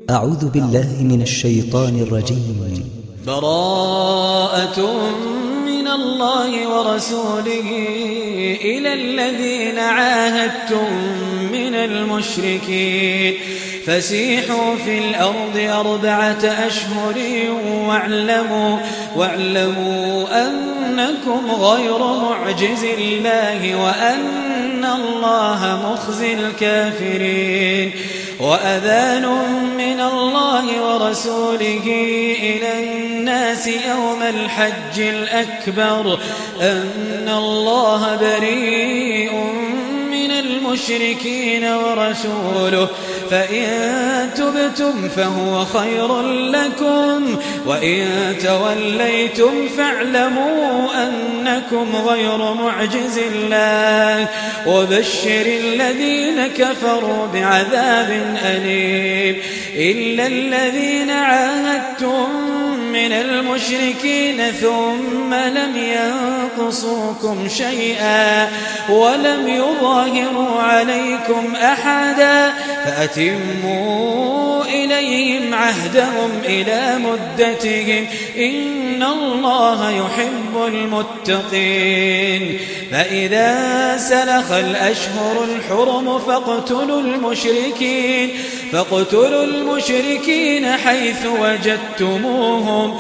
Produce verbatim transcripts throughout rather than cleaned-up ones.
أعوذ بالله من الشيطان الرجيم. براءة من الله ورسوله إلى الذين عاهدتم من المشركين فسيحوا في الأرض أربعة أشهر واعلموا, واعلموا أنكم غير معجز الله وأن الله مخزي الكافرين. وأذان من الله ورسوله إلى الناس يوم الحج الأكبر أن الله بريء من المشركين ورسوله فإن تبتم فهو خير لكم وإن توليتم فاعلموا أنكم غير معجز الله وبشر الذين كفروا بعذاب أليم. إلا الذين عاهدتم من المشركين ثم لم ينقصوكم شيئا ولم يظاهروا عليكم أحدا فأتموا إليهم عهدهم إلى مدتهم إن الله يحب المتقين. فإذا سلخ الأشهر الحرم فاقتلوا المشركين فاقتلوا المشركين حيث وجدتموهم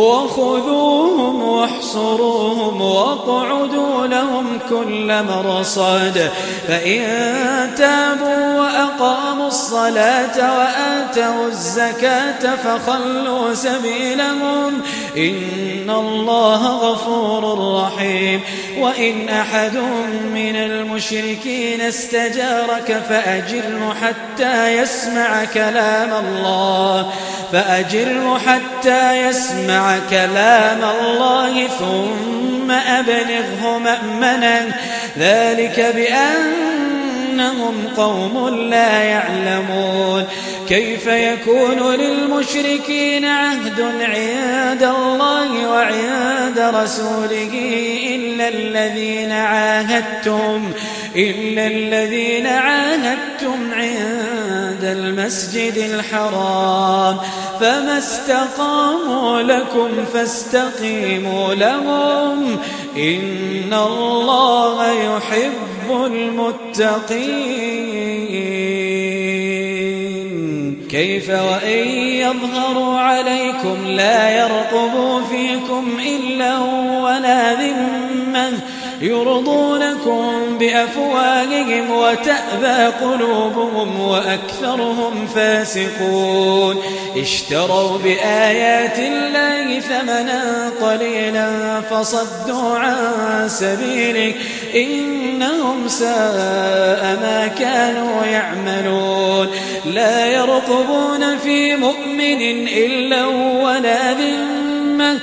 وخذوهم واحصروهم واقعدوا لهم كل مرصاد فإن تابوا وأقاموا الصلاة وآتوا الزكاة فخلوا سبيلهم إن الله غفور رحيم. وإن أحد من المشركين استجارك فأجره حتى يسمع كلام الله فأجره حتى يسمع كلام الله ثم أبلغه مأمنا ذلك بأنهم قوم لا يعلمون. كيف يكون للمشركين عهد عند الله وعند رسوله إلا الذين عاهدتم إلا الذين عاهدتم عند المسجد الحرام فما استقاموا لكم فاستقيموا لهم إن الله يحب المتقين. كيف وإن يظهروا عليكم لا يرقبوا فيكم إلا ولا ذمة يرضونكم بأفواههم وتأبى قلوبهم وأكثرهم فاسقون. اشتروا بآيات الله ثمنا قليلا فصدوا عن سبيله إنهم ساء ما كانوا يعملون. لا يرقبون في مؤمن إلا ولا ذمة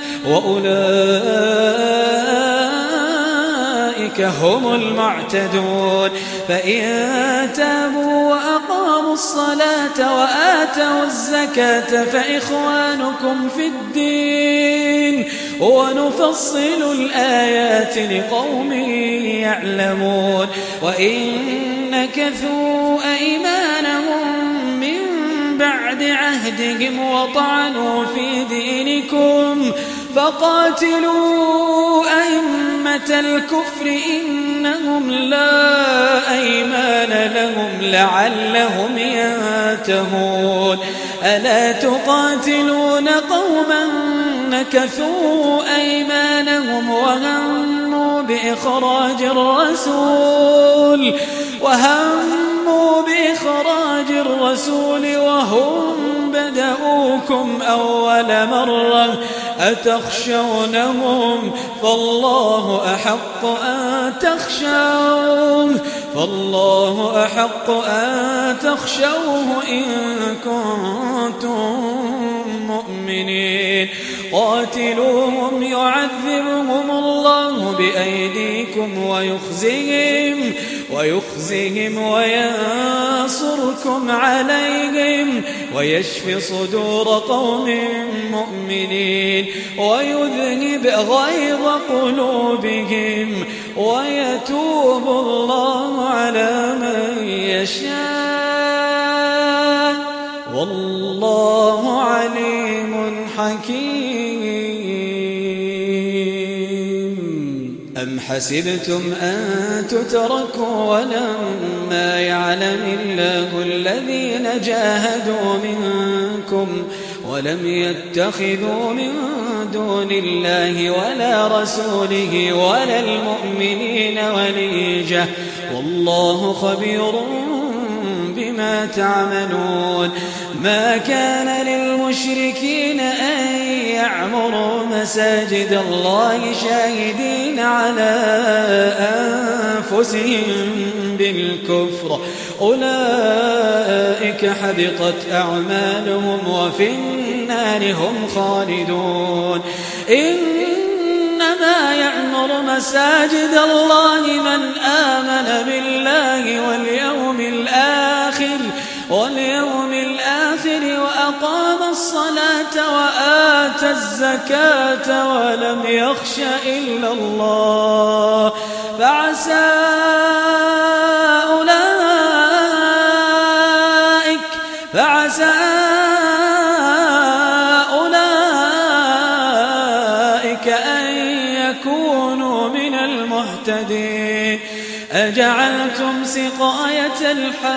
وأولئك هم المعتدون. فإن تابوا وأقاموا الصلاة وآتوا الزكاة فإخوانكم في الدين ونفصل الآيات لقوم يعلمون. وإن نكثوا أيمانهم من بعد عهدهم وطعنوا في دينكم فقاتلوا أئمة الكفر إنهم لا أيمان لهم لعلهم ينتهون. ألا تقاتلون قوما نكثوا أيمانهم وهموا بإخراج الرسول وهموا بإخراج الرسول وهم بدأوكم أول مرة أتخشونهم فالله أحق أن تخشوه فالله أحق أن تخشوه إن كنتم مؤمنين. قاتلوهم يعذبهم الله بأيديكم ويخزيهم ويخزيهم وينصركم عليهم ويشفي صدور قوم مؤمنين ويذهب غيظ قلوبهم ويتوب الله على من يشاء والله عليم حكيم. أم حسبتم أن تتركوا ولما يعلم الله الذين جاهدوا منكم ولم يتخذوا من دون الله ولا رسوله ولا المؤمنين وليجة والله خبير بما تعملون. ما كان للمشركين أن يعمروا مساجد الله شاهدين على أنفسهم بالكفر أولئك حبطت أعمالهم وفي النار هم خالدون. إنما يعمر مساجد الله من آمن بالله واليوم الآخر واليوم الآخر وأقام الصلاة وآتى الزكاة ولم يخش إلا الله فعسى أولئك فعسى أولئك أن يكونوا من المهتدين. أجعلتم سقاية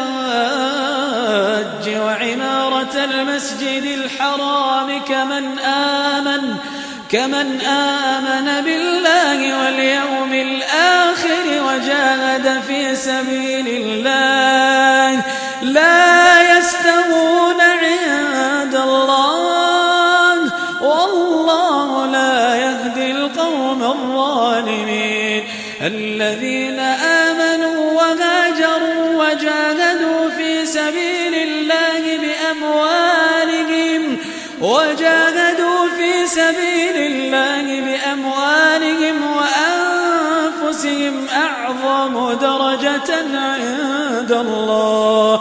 الحاج وعمارة المسجد الحرام كمن آمن كمن آمن بالله واليوم الآخر وجاهد في سبيل الله لا يستوون عند الله والله لا يهدي القوم الظالمين. الذين آمنوا وهاجروا وجاهدوا في سبيل الله بأموالهم وجاهدوا في سبيل الله بأموالهم وأنفسهم أعظم درجة عند الله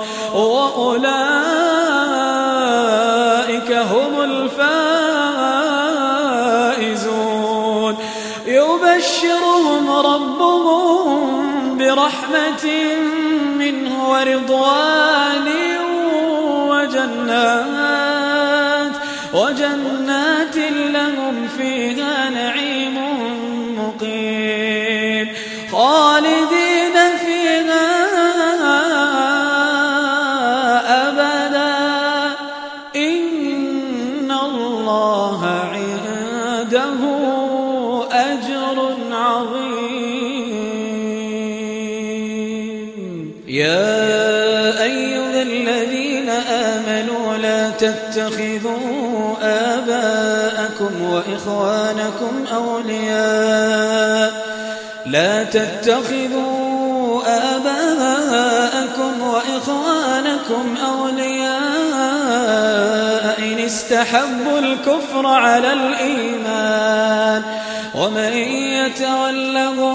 وأولئك هم الفائزون. يبشرهم ربهم برحمة منه ورضوان وجنات وجنات لهم فيها نعيم مقيم خالدين فيها أبدا إن الله عنده أجر عظيم. يا أيها الذين آمنوا لا تتخذوا آباءكم وإخوانكم أولياء لا تتخذوا آباءكم وإخوانكم أولياء إن استحبوا الكفر على الإيمان ومن يتولهم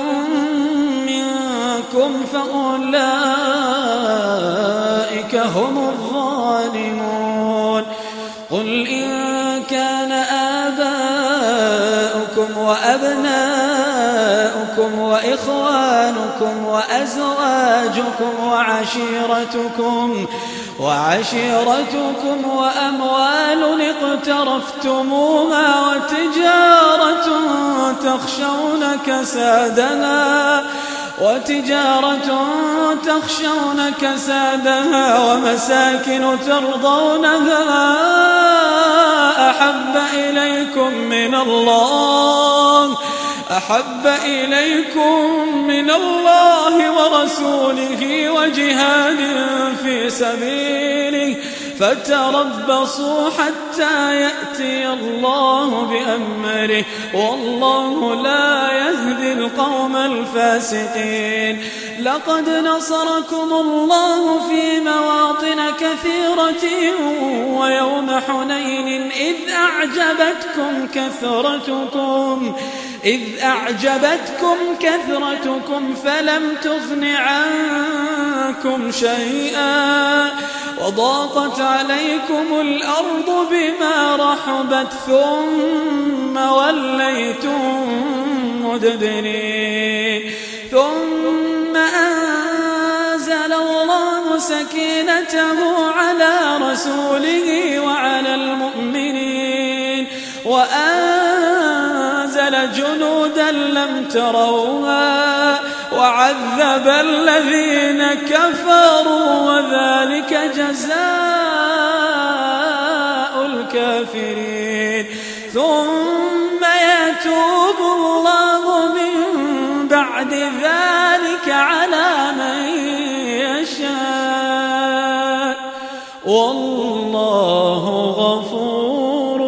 منكم فأولئك هم الظالمون. قل إن كان آباؤكم وأبناؤكم وإخوانكم وأزواجكم وعشيرتكم وعشيرتكم وأموال اقترفتموها وتجارة تخشون كسادها وتجارة تخشون كسادها ومساكن ترضونها أحب إليكم من الله أحب إليكم من الله ورسوله وجهاد في سبيله فتربصوا حتى يأتي الله بأمره والله لا يهدي القوم الفاسقين. لقد نصركم الله في مواطن كثيرة ويوم حنين إذ أعجبتكم كثرتكم إذ أعجبتكم كثرتكم فلم تغن عنكم شيئا وضاقت عليكم الأرض بما رحبت ثم وليتم مدبرين ثم أنزل الله سكينته على رسوله وعلى المؤمنين وأنزل جنودا لم تروها وعذب الذين كفروا وذلك جزاء الكافرين ثم يتوب الله من بعد ذلك على من يشاء والله غفور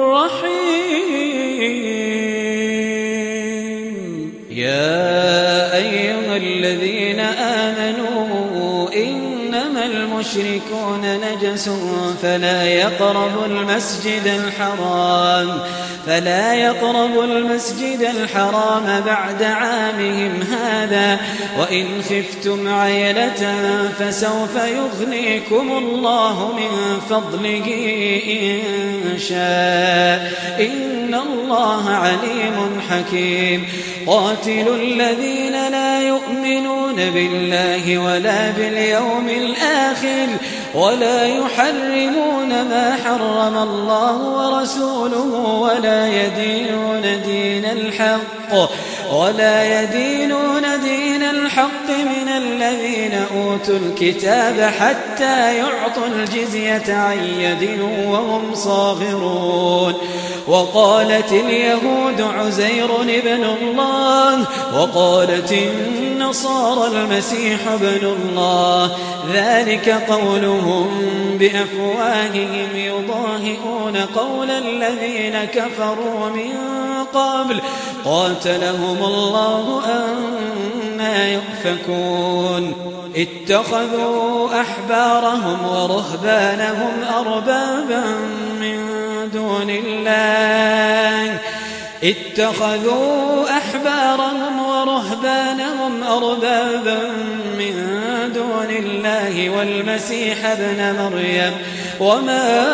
رحيم. يا أيها الذين آمنوا إنما المشركون نجس فلا يقربوا المسجد الحرام فلا يقربوا المسجد الحرام بعد عامهم هذا وإن خفتم عيلة فسوف يغنيكم الله من فضله إن شاء إن الله عليم حكيم. قاتلوا الذين لا يؤمنون بالله ولا باليوم الآخر ولا يحرمون ما حرم الله ورسوله ولا يدينون دين الحق ولا يدينون دين الحق من الذين أوتوا الكتاب حتى يعطوا الجزية عن يد وهم صاغرون. وقالت اليهود عزير ابن الله وقالت النصارى المسيح ابن الله ذلك قولهم بأفواههم يضاهئون قول الذين كفروا من قبل قاتلهم الله أنى يؤفكون. اتخذوا أحبارهم ورهبانهم أربابا من دون الله اتخذوا أحبارهم ورهبانهم أربابا من دون الله والمسيح ابن مريم وما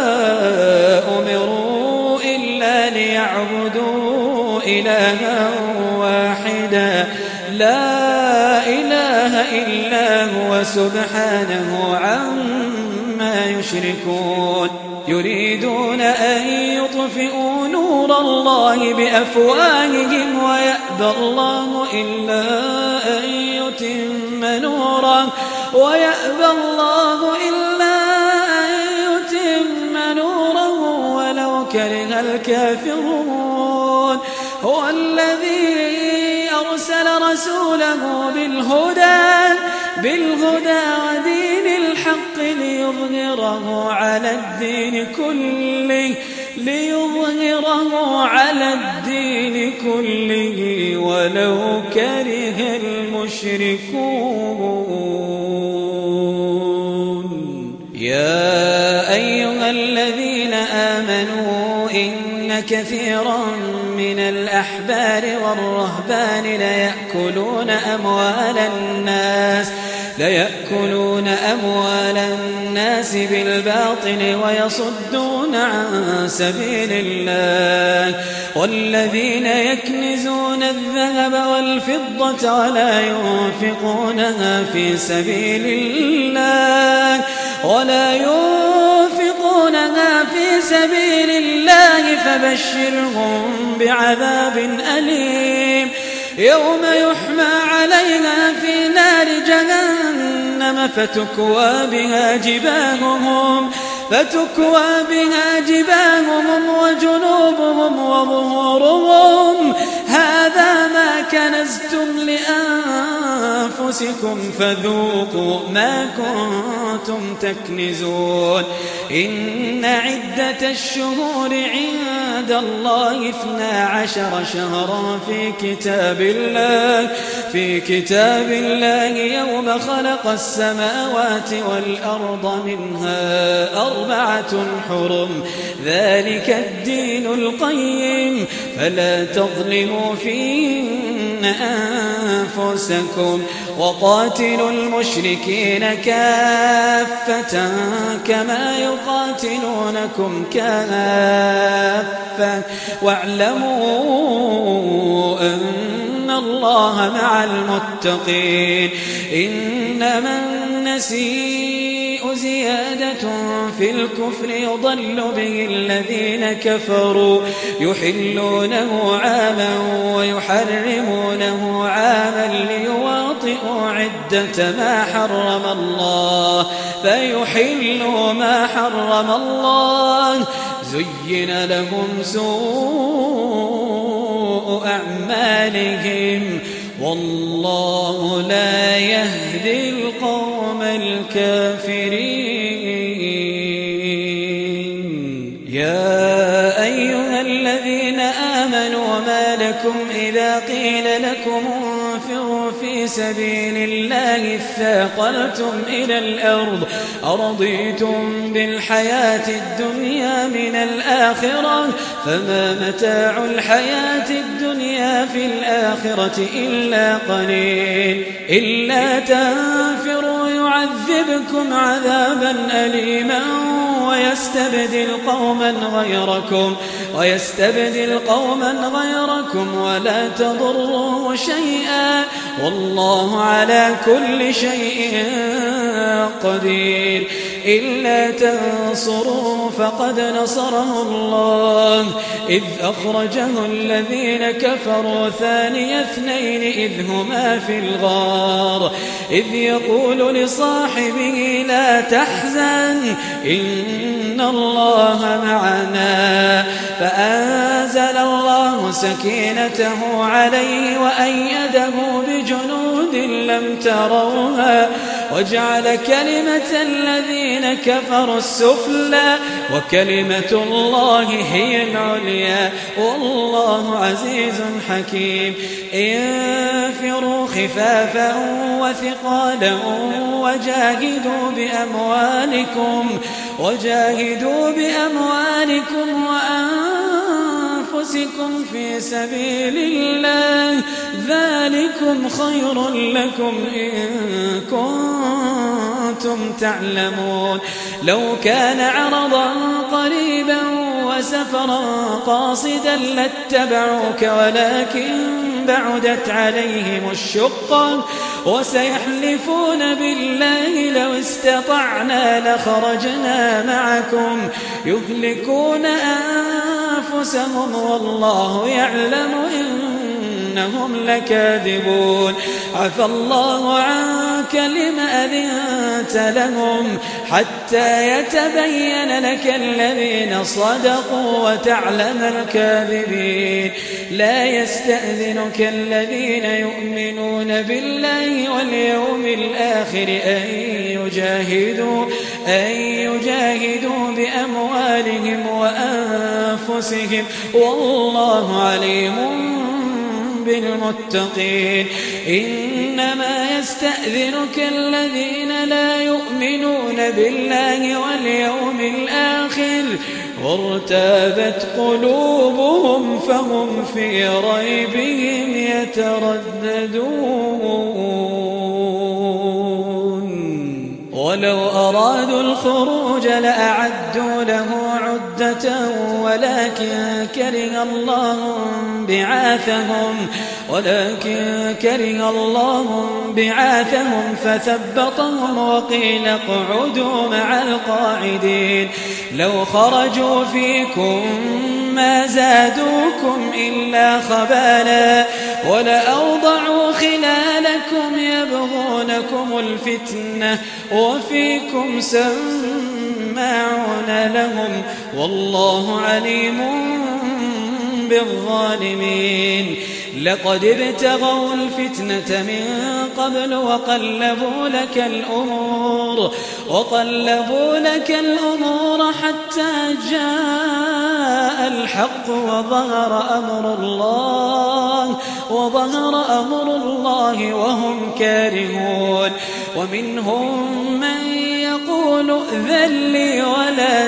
أمروا إلا ليعبدوا إلها واحدا لا إله إلا هو سبحانه عما يشركون. يريدون أن يطفئوا نور الله بأفواههم ويأبى الله إلا أن يتم نوره ويأبى الله إلا أن يتم نوره ولو كره الكافرون. هو الذي أرسل رسوله بالهدى بالهدى ودين الحق ليظهره على الدين كله ليظهره على الدين كله ولو كره المشركون. يا أيها الذين آمنوا إن كثيرا من الأحبار والرهبان ليأكلون أموال الناس ليأكلون أموال الناس بالباطل ويصدون عن سبيل الله والذين يكنزون الذهب والفضة ولا ينفقونها في سبيل الله ولا ينفقونها في سبيل الله فبشرهم بعذاب أليم يوم يحمى عليها في نار جهنم فتكوى بها جباههم فتكوى بها جباههم وجنوبهم وظهورهم هذا ما كنزتم لأنفسكم فذوقوا ما كنتم تكنزون. إن عدة الشهور عند الله اثنا عشر شهرا في كتاب الله في كتاب الله يوم خلق السماوات والأرض منها أربعة حرم ذلك الدين القيم فلا تظلموا فيهن أنفسكم وقاتلوا المشركين كافة كما يقاتلونكم كافة واعلموا أن الله مع المتقين. إنما النسيء زيادة في الكفر يضل به الذين كفروا يحلونه عاما ويحرمونه عاما ليواطئوا عدة ما حرم الله فيحلوا ما حرم الله. زين لهم سوء أعمالهم والله لا يهدي القوم الكافرين. يا أيها الذين آمنوا ما لكم إذا قيل لكم انفروا في سبيل الله اثاقلتم إلى الأرض أرضيتم بالحياة الدنيا من الآخرة فما متاع الحياة الدنيا في الآخرة إلا قليل. إلا تنفروا يعذبكم عذابا أليما ويستبدل قوما غيركم ويستبدل قوما غيركم ولا تضروه شيئا والله على كل شيء قدير. إلا تنصروه فقد نصره الله إذ أخرجه الذين كفروا ثاني اثنين إذ هما في الغار إذ يقول لصاحبه لا تحزن إن الله معنا فأنزل الله سكينته عليه وأيده بجنود لم تروها وجعل كلمة الذين كفروا السفلى وكلمة الله هي العليا والله عزيز حكيم. انفروا خفافا وثقالا وجاهدوا بأموالكم وجاهدوا بأموالكم وأنفسكم في سبيل الله ذلكم خير لكم إن كنتم تعلمون. لو كان عرضا قريبا وسفرا قاصدا لاتبعوك ولكن بعدت عليهم الشقة وسيحلفون بالله لو استطعنا لخرجنا معكم يهلكون أنفسهم والله يعلم إنهم لكاذبون. عفى الله عنك لما أذنت لهم حتى يتبين لك الذين صدقوا وتعلم الكاذبين. لا يستأذنك الذين يؤمنون بالله واليوم الآخر أن يجاهدوا أن يجاهدوا بأموالهم وأنفسهم والله عليم بالمتقين. إنما يستأذنك الذين لا يؤمنون بالله واليوم الآخر وارتابت قلوبهم فهم في ريبهم يترددون. ولو أرادوا الخروج لأعدوا له عدة ولكن كره الله بعاثهم ولكن كره الله بعاثهم فثبطهم وقيل اقعدوا مع القاعدين. لو خرجوا فيكم ما زادوكم إلا خبالا ولأوضعوا خلالكم يبغونكم الفتنة وفيكم سماعون لهم والله عليم بالظالمين. لقد ابتغوا الفتنة من قبل وقلبوا لك الأمور وقلبوا لك الأمور حتى جاء الحق وظهر أمر الله وظهر أمر الله وهم كارهون. ومنهم من يقول ائذن لي ولا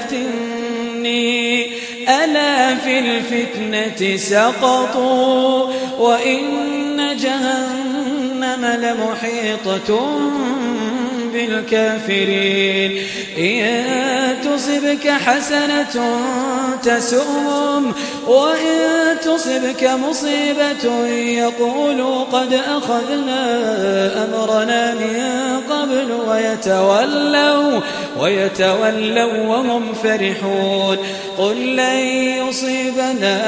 تفتني ألا في الفتنة سقطوا وإن جهنم لمحيطة بالكافرين إن تصبك حسنة تسؤهم وإن تصبك مصيبة يقولوا قد أخذنا أمرنا من قبل ويتولوا, ويتولوا وهم فرحون قل لن يصيبنا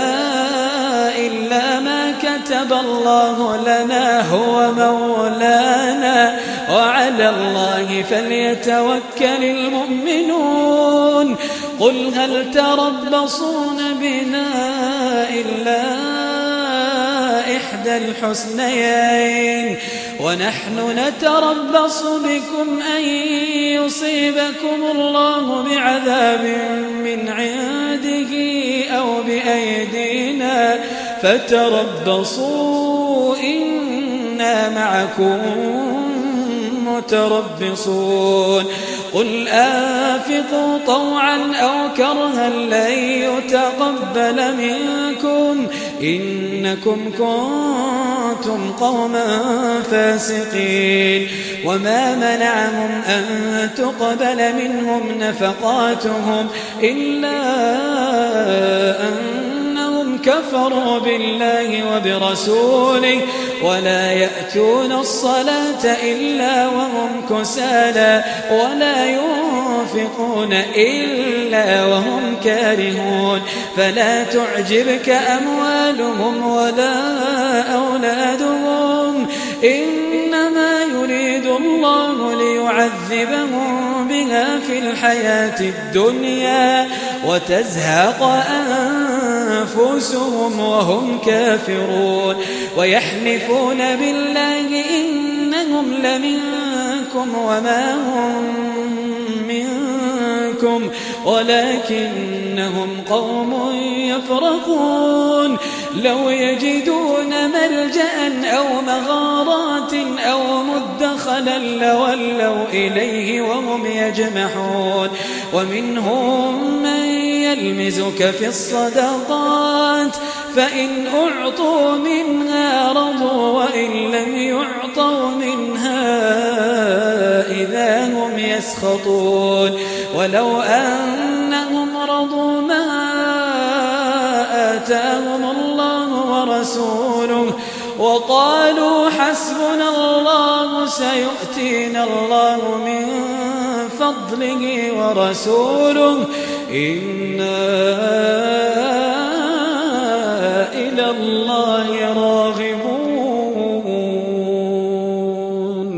إلا ما كتب الله لنا هو مولانا وعلى الله فليتوكل المؤمنون قل هل تربصون بنا إلا إحدى الحسنيين ونحن نتربص بكم أن يصيبكم الله بعذاب من عنده أو بأيدينا فتربصوا إنا معكم متربصون قل أنفقوا طوعا أو كرها لن يتقبل منكم إنكم كنتم قوما فاسقين وما منعهم أن تقبل منهم نفقاتهم إلا أنهم كفروا بالله وبرسوله ولا يأتون الصلاة إلا وهم كسالى ولا ينفقون إلا وهم كارهون فلا تعجبك أموالهم ولا أولادهم إنما يريد الله ليعذبهم بها في الحياة الدنيا وتزهق أنفسهم وهم كافرون ويحلفون بالله إنهم لمنكم وما هم منكم ولكنهم قوم يفرقون لو يجدون ملجأ أو مغارات أو مدخلا لولوا إليه وهم يجمحون ومنهم من يلمزك في الصدقات فإن أعطوا منها رضوا وإن لم يعطوا منها إذا هم يسخطون ولو أنهم رضوا ما آتاهم الله ورسوله وقالوا حسبنا الله سيؤتينا الله من فضله ورسوله إنا إلى الله راغبون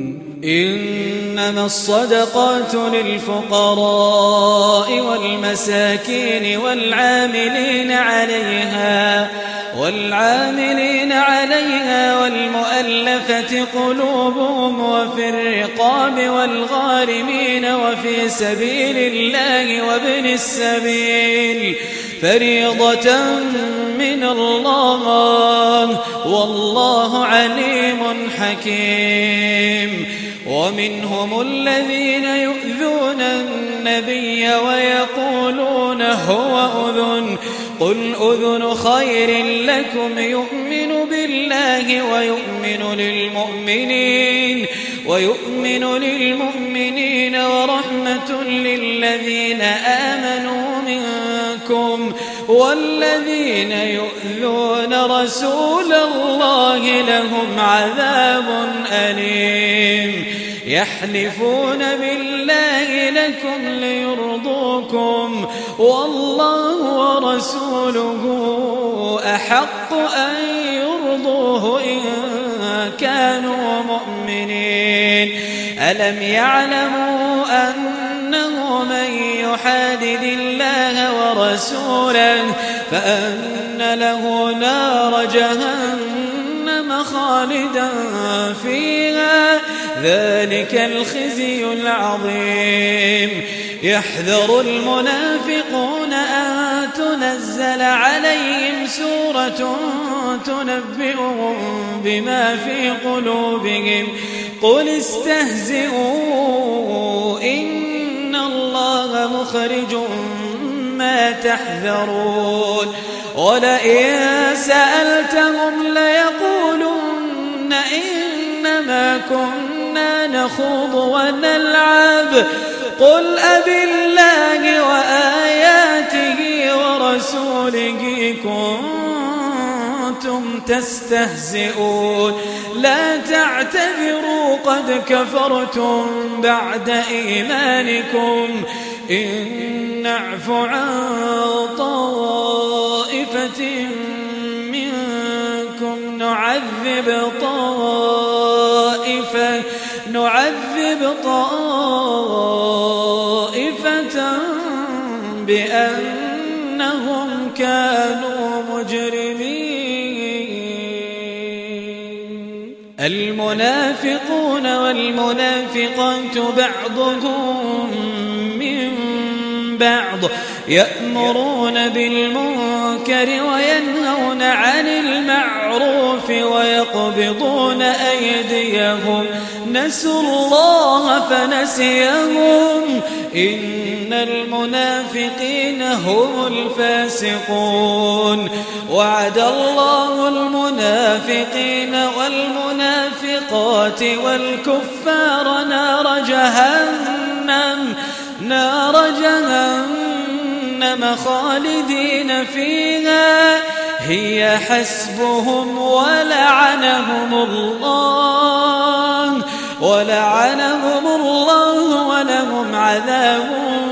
إنما الصدقات للفقراء والمساكين والعاملين عليها والعاملين عليها والمؤلفة قلوبهم وفي الرقاب والغارمين وفي سبيل الله وابن السبيل فريضة من الله والله عليم حكيم ومنهم الذين يؤذون النبي ويقولون هو أذن قل أذن خير لكم يؤمن بالله ويؤمن للمؤمنين ويؤمن للمؤمنين ورحمة للذين آمنوا منكم والذين يؤذون رسول الله لهم عذاب أليم يحلفون بالله لكم ليرضوكم والله ورسوله أحق أن يرضوه إن كانوا مؤمنين ألم يعلموا أنه من يحادد الله ورسوله فأن له نار جهنم خالدا فيها ذلك الخزي العظيم يحذر المنافقون أن تنزل عليهم سورة تنبئهم بما في قلوبهم قل استهزئوا إن الله مخرج ما تحذرون ولئن سألتهم ليقولن إنما كنا كنا نخوض ونلعب قل أبالله وآياته ورسوله كنتم تستهزئون لا تعتذروا قد كفرتم بعد إيمانكم إن نعف عن طائفة منكم نعذب طائفة نعذب طائفة بأنهم كانوا مجرمين المنافقون والمنافقات بعضهم من بعض يأمرون بالمنكر وينهون عن المعروف ويقبضون أيديهم نسوا الله فنسيهم إن المنافقين هم الفاسقون وعد الله المنافقين والمنافقات والكفار نار جهنم نار جهنم خالدين فيها هي حسبهم ولعنهم الله ولعنهم الله ولهم عذاب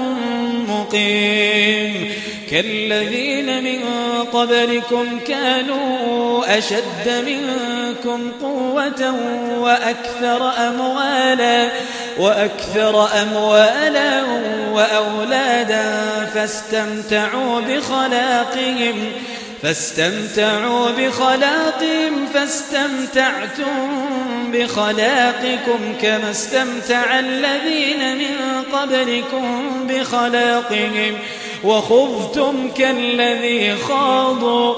مقيم كالذين من قبلكم كانوا أشد منكم قوة وأكثر أموالا وأكثر أموالا وأولادا فاستمتعوا بخلاقهم فاستمتعوا بخلاقهم فاستمتعتم بخلاقكم كما استمتع الذين من قبلكم بخلاقهم وخضتم كالذي خاضوا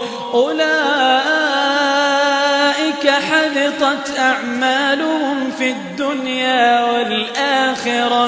أولئك حبطت أعمالهم في الدنيا والآخرة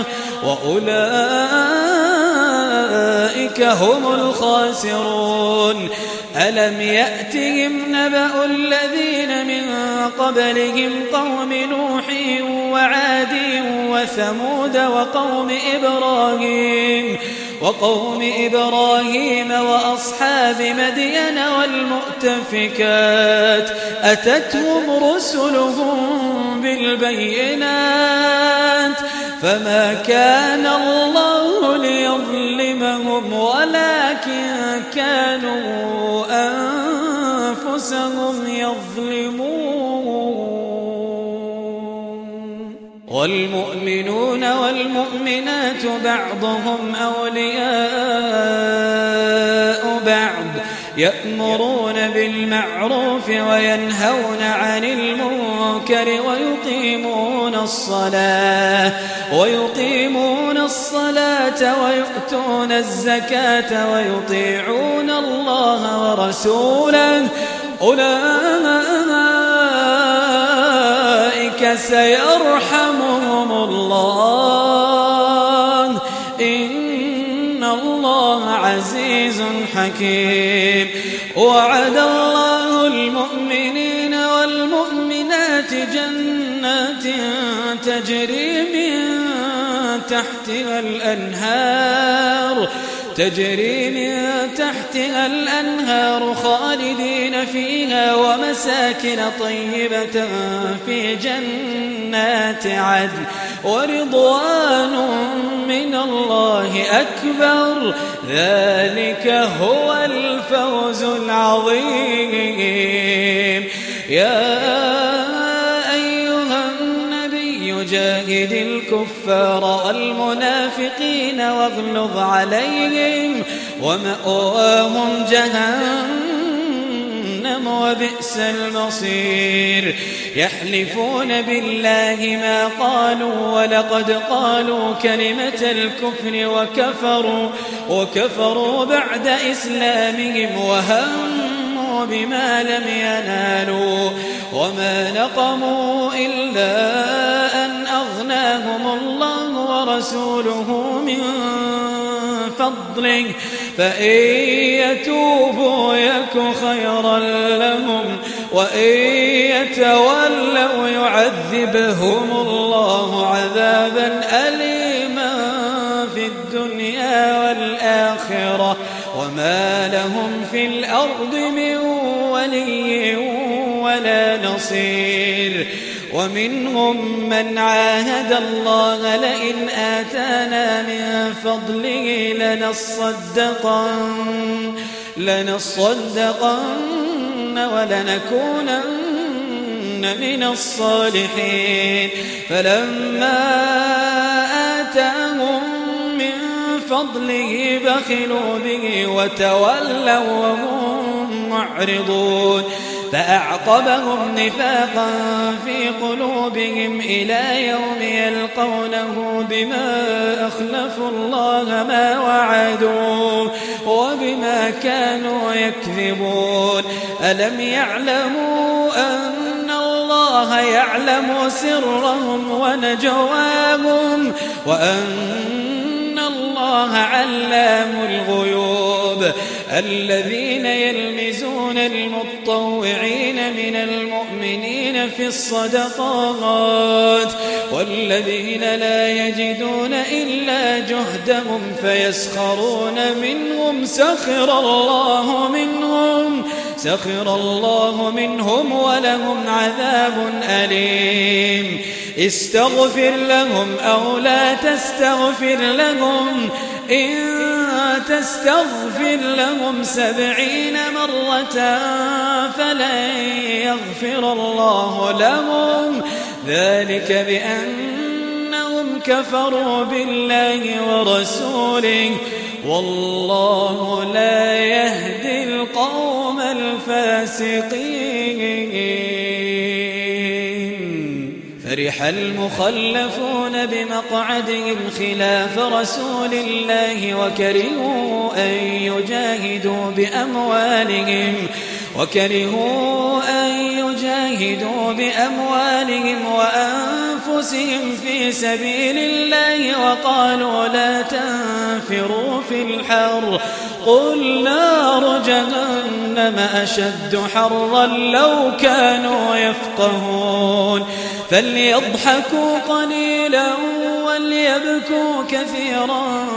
وأولئك هم الخاسرون ألم يأتهم نبأ الذين من قبلهم قوم نوح وعاد وثمود وقوم إبراهيم وقوم إبراهيم وأصحاب مدين والمؤتفكات أتتهم رسلهم بالبينات فما كان الله ليظلمهم ولكن كانوا أنفسهم يظلمون والمؤمنون والمؤمنات بعضهم أولياء بعض يأمرون بالمعروف وينهون عن المنكر ويقيمون الصلاة ويقيمون الصلاة ويؤتون الزكاة ويطيعون الله ورسوله أولئك سيرحمهم الله إن الله عزيز حكيم وعد الله المؤمنين والمؤمنات جنات تجري من تحتها الأنهار تجري من تحتها الأنهار خالدين فيها ومساكن طيبة في جنات عدن ورضوان من الله أكبر ذلك هو الفوز العظيم يا جاهد الكفار والمنافقين واغلظ عليهم ومأواهم جهنم وبئس المصير يحلفون بالله ما قالوا ولقد قالوا كلمة الكفر وكفروا وكفروا بعد إسلامهم وهموا بما لم ينالوا وما نقموا إلا أن أغناهم الله ورسوله من فضله فإن يتوبوا يك خيرا لهم وإن يتولوا يعذبهم الله عذابا أليما في الدنيا والآخرة وما لهم في الأرض من ولي ولا نصير. ومنهم من عاهد الله لئن آتانا من فضله لنصدقن لنصدقن ولنكونن من الصالحين فلما آتاهم من فضله بخلوا به وتولوا وهم معرضون فأعقبهم نفاقا في قلوبهم إلى يوم يلقونه بما أخلفوا الله ما وعدوه وبما كانوا يكذبون. ألم يعلموا أن الله يعلم سرهم ونجواهم وأن الله علام الغيوب. الذين يلمزون المطوعين من المؤمنين في الصدقات والذين لا يجدون إلا جهدهم فيسخرون منهم سخر الله منهم سخر الله منهم ولهم عذاب أليم. استغفر لهم أو لا تستغفر لهم إن تستغفر لهم سبعين مرة فلن يغفر الله لهم ذلك بأنهم كفروا بالله ورسوله والله لا يهدي القوم الفاسقين. فرح المخلفون بمقعدهم خلاف رسول الله وكرهوا أن يجاهدوا بأموالهم وكرهوا أن يجاهدوا بأموالهم وأنفسهم في سبيل الله وقالوا لا تنفروا في الحر قل نار جهنم أشد حرا لو كانوا يفقهون. فليضحكوا قليلا وليبكوا كثيرا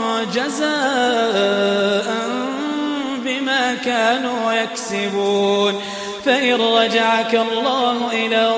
جزاء بما كانوا يكسبون. فإن رجعك الله إلى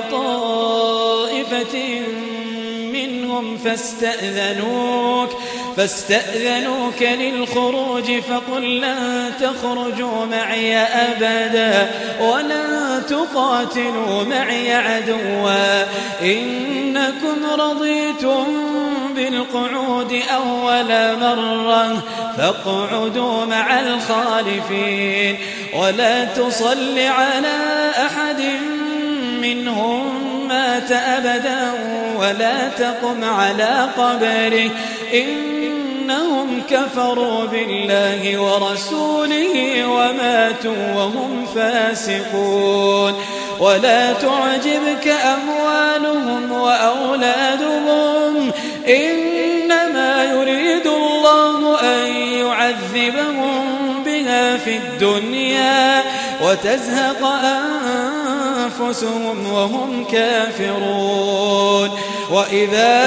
طائفة منهم فاستأذنوك فاستأذنوك للخروج فقل لن تخرجوا معي أبدا ولن تقاتلوا معي عدوا إنكم رضيتم بالقعود أول مرة فاقعدوا مع الخالفين ولا تصل على أحد منهم مات أبدا ولا تقم على قبره إنهم كفروا بالله ورسوله وماتوا وهم فاسقون. ولا تعجبك أموالهم وأولادهم إنما يريد الله أن يعذبهم بها في الدنيا وتزهق أنفسهم وهم كافرون. وإذا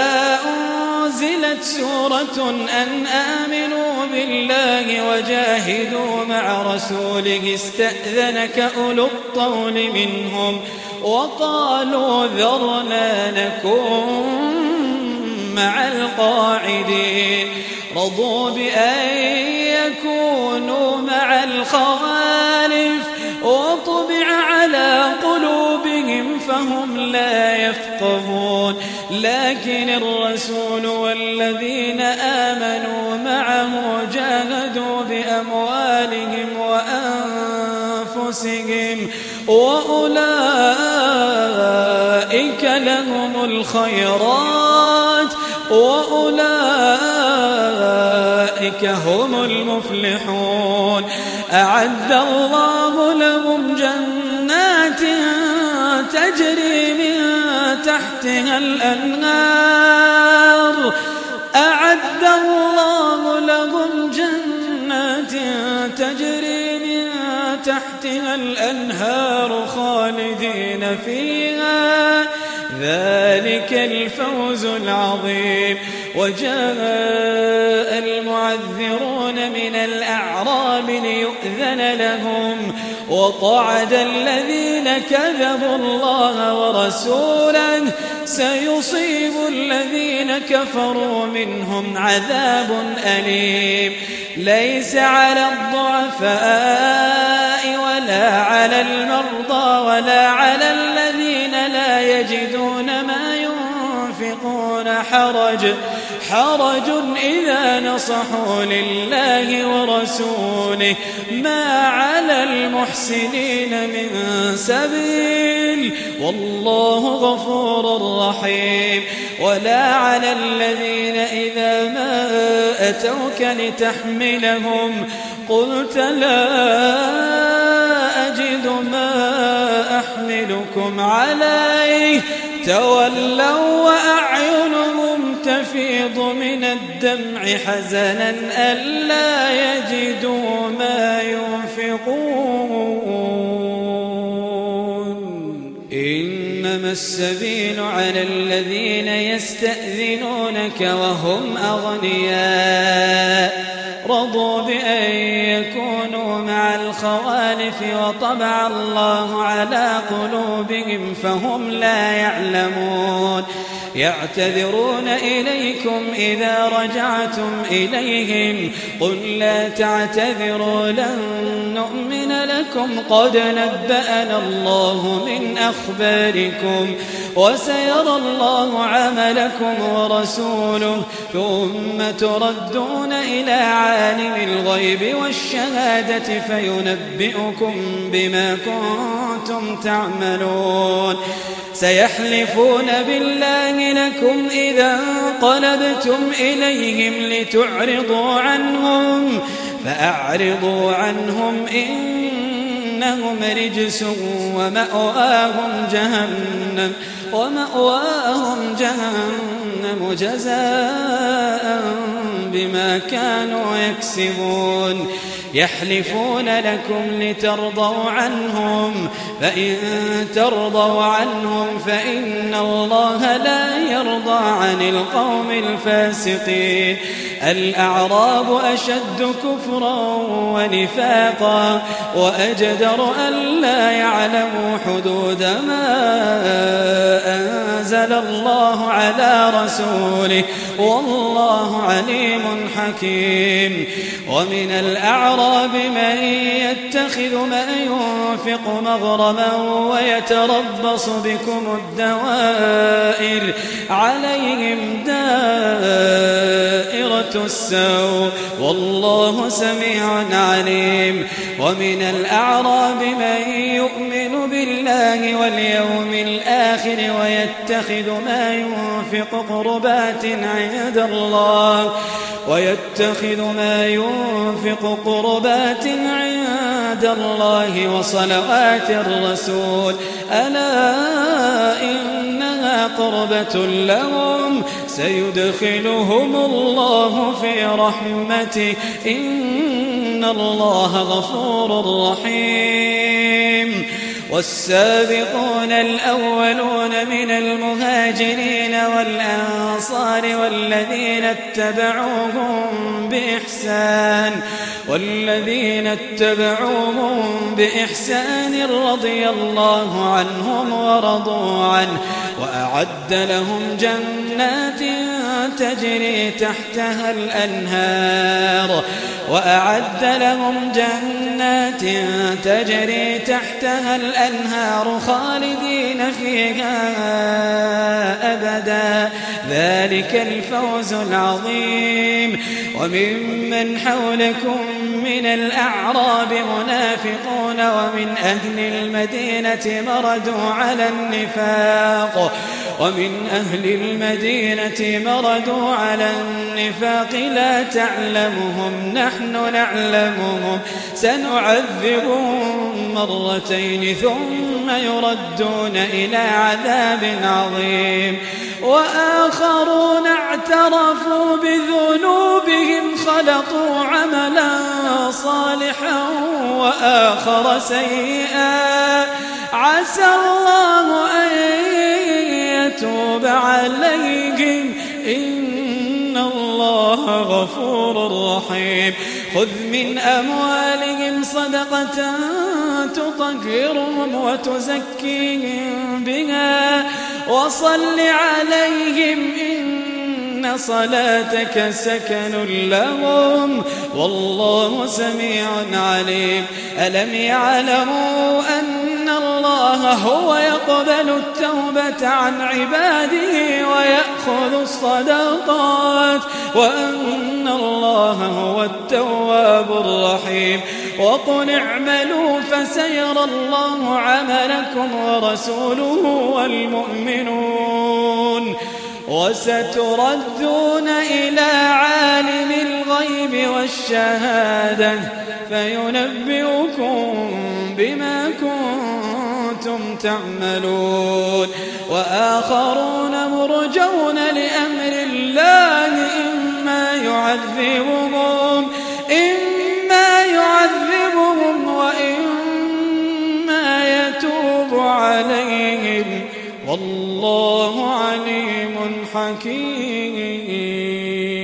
أنزلت سورة أن آمنوا بالله وجاهدوا مع رسوله استأذنك أولو الطول منهم وقالوا ذرنا نكن مع القاعدين رضوا بأن يكونوا مع الخوالف وطبع على قلوبهم فهم لا يفقهون. لكن الرسول والذين آمنوا معه جاهدوا بأموالهم وأنفسهم وأولئك لهم الخيرات وأولئك هم المفلحون. أعد الله لهم جنات تجري من تحتها الأنهار أعد الله لهم جنات تجري من تحتها الأنهار خالدين فيها ذلك الفوز العظيم. وجاء المعذرون من الأعراب ليؤذن لهم وقعد الذين كذبوا الله ورسوله سيصيب الذين كفروا منهم عذاب أليم. ليس على الضعفاء ولا على المرضى ولا على الذين لا يجدون ما ينفقون حرج حرج إذا نصحوا لله ورسوله ما على المحسنين من سبيل والله غفور رحيم. ولا على الذين إذا ما أتوك لتحملهم قلت لا أجد ما أحملكم عليه تولوا وأعينهم تفيض من الدمع حزنا ألا يجدوا ما ينفقون. إنما السبيل على الذين يستأذنونك وهم أغنياء رضوا بأن يكونوا مع الخوالف وطبع الله على قلوبهم فهم لا يعلمون. يعتذرون إليكم إذا رجعتم إليهم قل لا تعتذروا لن نؤمن لكم قد نبأنا الله من أخباركم وسيرى الله عملكم ورسوله ثم تردون إلى عالم الغيب والشهادة فينبئكم بما كنتم تعملون. سيحلفون بالله لكم إذا انقلبتم إليهم لتعرضوا عنهم فأعرضوا عنهم إنهم رجس ومأواهم جهنم ومأواهم جهنم جزاء بما كانوا يكسبون. يحلفون لكم لترضوا عنهم فإن ترضوا عنهم فإن الله لا يرضى عن القوم الفاسقين. الأعراب أشد كفرا ونفاقا وأجدر ألا يعلموا حدود ما أنزل الله على رسوله والله عليم حكيم. ومن الأعراب من يتخذ ما ينفق مغرما ويتربص بكم الدوائر عليهم دائرة السوء والله سميع عليم. ومن الأعراب من يؤمن بالله واليوم الآخر ويتخذ ما ينفق قربات عند الله ويتخذ ما ينفق قربات عند الله وصلوات الرسول ألا إنها قربة لهم سيدخلهم الله في رحمته إن الله غفور رحيم. والسابقون الأولون من المهاجرين والأنصار والذين اتبعوهم بإحسان والذين اتبعوهم بإحسان رضي الله عنهم ورضوا عنه وأعد لهم جنات تجري تحتها الأنهار وأعد لهم جنات تجري تحتها الأنهار خالدين فيها أبدا ذلك الفوز العظيم. وممن حولكم من الأعراب منافقون ومن أهل المدينة مردوا على النفاق ومن أهل المدينة مردوا على النفاق لا تعلمهم نحن نعلمهم سنعذبهم مرتين ثم يردون إلى عذاب عظيم. وآخرون اعترفوا اعترفوا بذنوبهم خلطوا عملا صالحا وآخر سيئا عسى الله أن يتوب عليهم إن الله غفور رحيم خذ من أموالهم صدقة تطهرهم وتزكيهم بها وصل عليهم إن صلاتك سكن لهم والله سميع عليم ألم يعلموا أن الله هو يقبل التوبة عن عباده ويأخذ الصدقات وأن الله هو التواب الرحيم وقل اعملوا فسيرى الله عملكم ورسوله والمؤمنون وستردون إلى عالم الغيب والشهادة فينبئكم بما كنتم تعملون وآخرون مرجون لأمر الله إما يعذبهم إما يعذبهم وإما يتوب عليهم والله عليم حكيم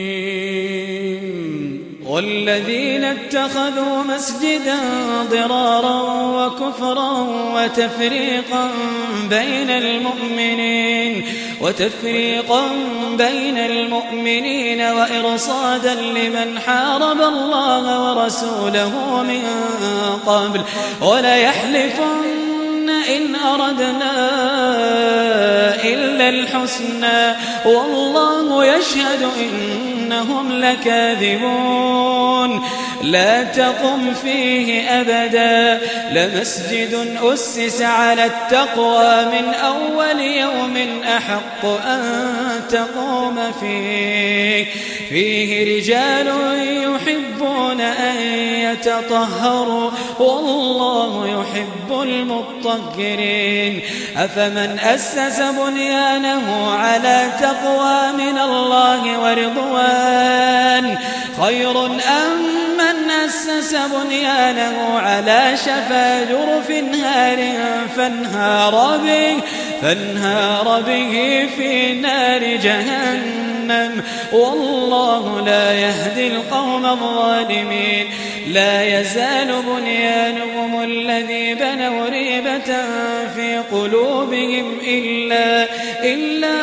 والذين اتخذوا مسجدا ضرارا وكفرا وتفريقا بين المؤمنين وتفريقا بين المؤمنين وإرصادا لمن حارب الله ورسوله من قبل وليحلفن إن أردنا إلا الحسنى والله يشهد إنهم لكاذبون لا تقم فيه أبدا لمسجد أسس على التقوى من أول يوم أحق أن تقوم فيه فيه رجال يحبون أن يتطهروا والله يحب المطهرين أفمن أسس بنيانه على تقوى من الله ورضوان خير أم من أسس بنيانه على شفا جرف هار فانهار به, فانهار به في نار جهنم والله لا يهدي القوم الظالمين لا يزال بنيانهم الذي بنوا ريبة في قلوبهم إلا, إلا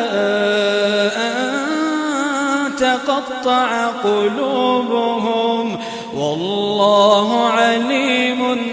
أن تقطع قلوبهم والله عليم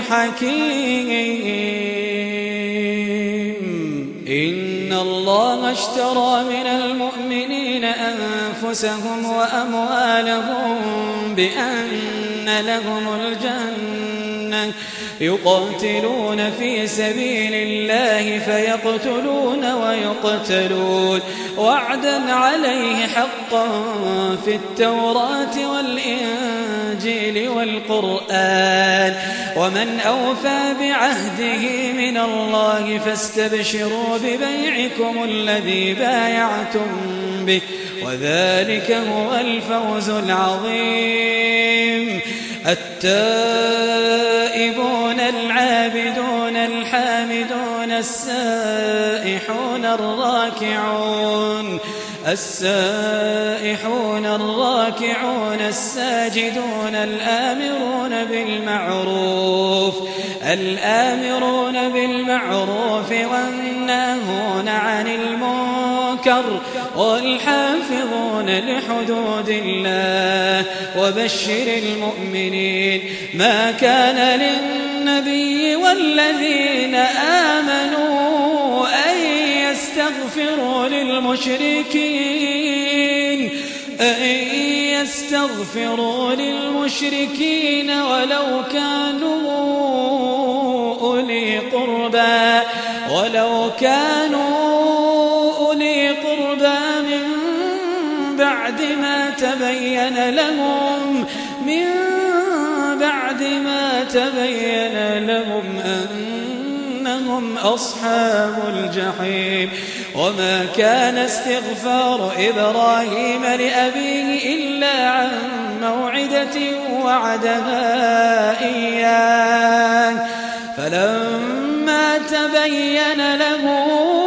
حكيم إن الله اشترى من المؤمنين أنفسهم وأموالهم بأن لهم الجنة يقاتلون في سبيل الله فيقتلون ويقتلون وعدا عليه حقا في التوراة والإنجيل والقرآن ومن أوفى بعهده من الله فاستبشروا ببيعكم الذي بايعتم به وذلك هو الفوز العظيم التائبون العابدون الحامدون السائحون الراكعون السائحون الراكعون الساجدون الآمرون بالمعروف الآمرون بالمعروف والناهون عن المنكر والحافظون لحدود الله وبشر المؤمنين ما كان للنبي والذين آمنوا أن يستغفروا للمشركين أن يستغفروا للمشركين ولو كانوا أولي قربى ولو كانوا أولي قربى من بعد ما تبين لهم من بعد ما تبين لهم أن إنهم أصحاب الجحيم. وما كان استغفار إبراهيم لأبيه إلا عن موعدة وعدها إياه فلما تبين له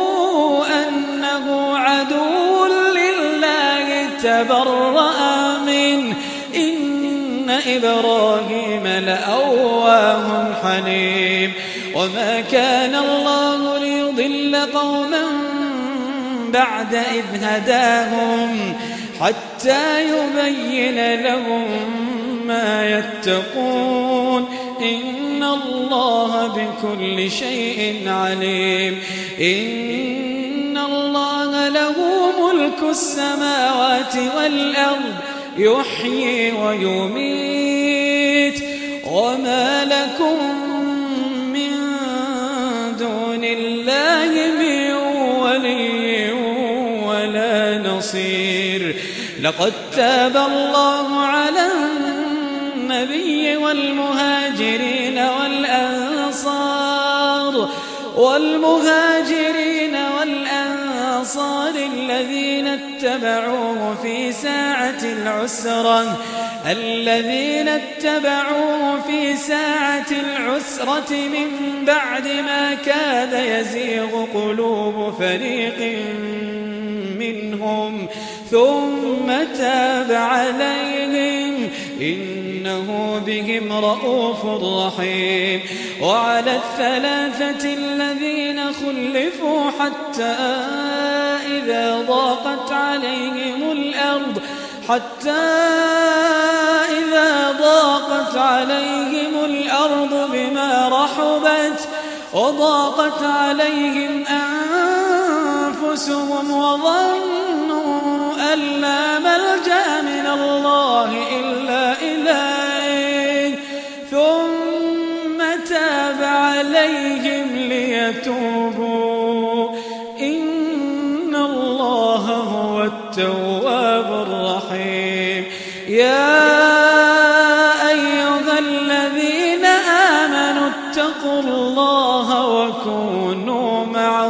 أنه عدو لله تبرأ منه إن إبراهيم لأواه حليم. وما كان الله ليضل قوما بعد إذ هداهم حتى يبين لهم ما يتقون إن الله بكل شيء عليم. إن الله له ملك السماوات والأرض يحيي ويميت وما لكم من دون الله من ولي ولا نصير. لقد تاب الله على النبي والمهاجرين والأنصار والمهاجرين والأنصار الذين اتبعوه في ساعة العسرة الذين اتبعوه في ساعة العسرة من بعد ما كاد يزيغ قلوب فريق منهم ثم تاب عليهم إنه بهم رءوف رحيم. وعلى الثلاثة الذين خلفوا حتى إذا ضاقت عليهم الأرض حتى إذا ضاقت عليهم الأرض بما رحبت وضاقت عليهم أنفسهم وظنوا أن لا ملجأ من الله إلا إليه ثم تاب عليهم ليتوبوا إن الله هو التواب الرحيم. يا أيها الذين آمنوا اتقوا الله وكونوا مع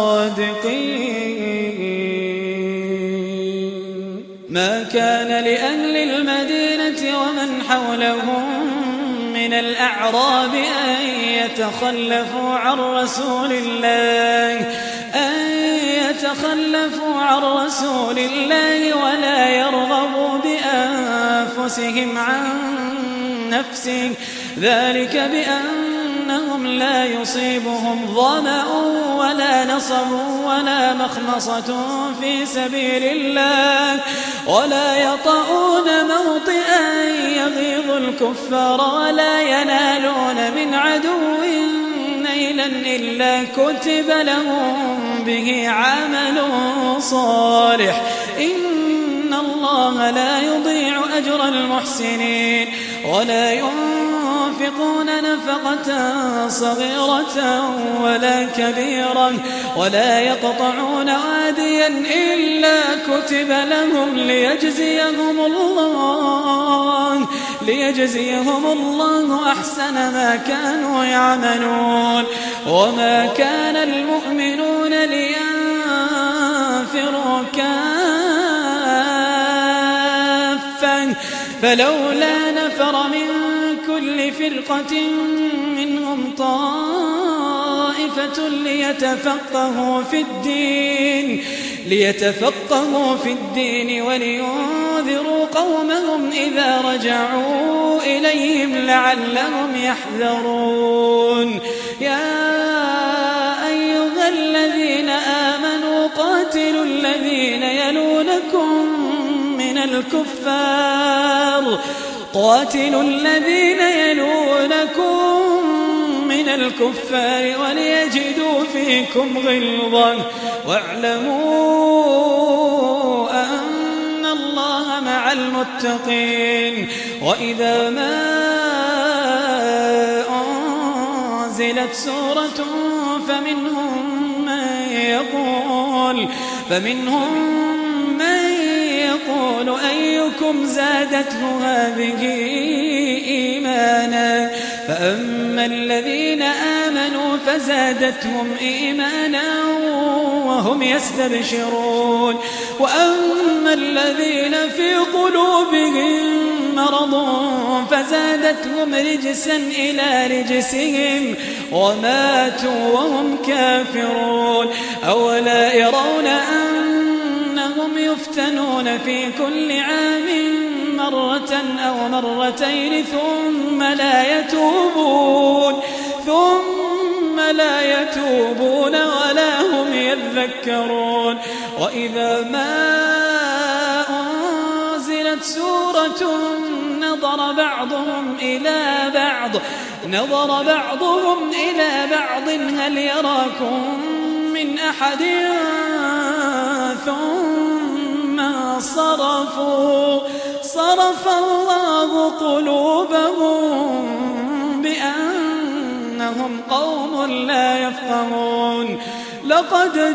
الصادقين. ما كان لأهل المدينة ومن حولهم من الأعراب أن يتخلفوا عن رسول الله أن يتخلفوا عن رسول الله ولا يرغبوا بأنفسهم عن نفسه ذلك بأنهم لا يصيبهم ظمأ ولا نصب ولا مخمصة في سبيل الله ولا يطؤون موطئا يغيظ الكفار ولا ينالون من عدو نيلا إلا كتب لهم به عمل صالح إن الله لا يضيع أجر المحسنين. ولا ينفقون نفقة صغيرة ولا كبيرة ولا يقطعون واديا إلا كتب لهم ليجزيهم الله ليجزيهم الله أحسن ما كانوا يعملون. وما كان المؤمنون لينفروا كافة فلولا نفر من كل فرقة منهم طائفة ليتفقهوا في الدين ليتفقهوا في الدين ولينذروا قومهم إذا رجعوا إليهم لعلهم يحذرون. يا أيها الذين آمنوا قاتلوا الذين يلونكم من الكفار قاتلوا الذين يلونكم من الكفار وليجدوا فيكم غلظة واعلموا أن الله مع المتقين. وإذا ما أنزلت سورة فمنهم من يقول فمنهم من يقول أيكم زادته هذه إيمانا فأما فأما الذين آمنوا فزادتهم إيمانا وهم يستبشرون وأما الذين في قلوبهم مرض فزادتهم رجسا إلى رجسهم وماتوا وهم كافرون أولا يرون أنهم يفتنون في كل عام مرة أو مرتين ثم لا يتوبون ثم لا يتوبون ولا هم يذكرون وإذا ما أنزلت سورة نظر بعضهم إلى بعض نظر بعضهم إلى بعض هل يراكم من أحد ثم صرفوا صرف الله قلوبهم بأنهم قوم لا يفقهون لقد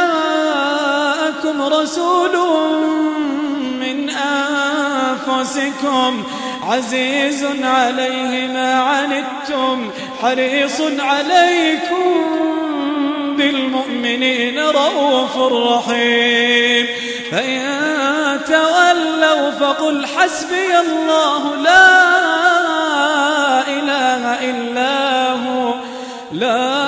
جاءكم رسول من أنفسكم عزيز عليه ما عنتم حريص عليكم بالمؤمنين رؤوف رحيم فإن تولوا فقل حسبي الله لا إله إلا هو لا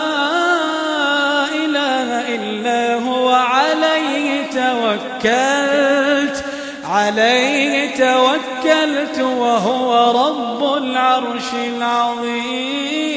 إله إلا هو عليه توكلت عليه توكلت وهو رب العرش العظيم.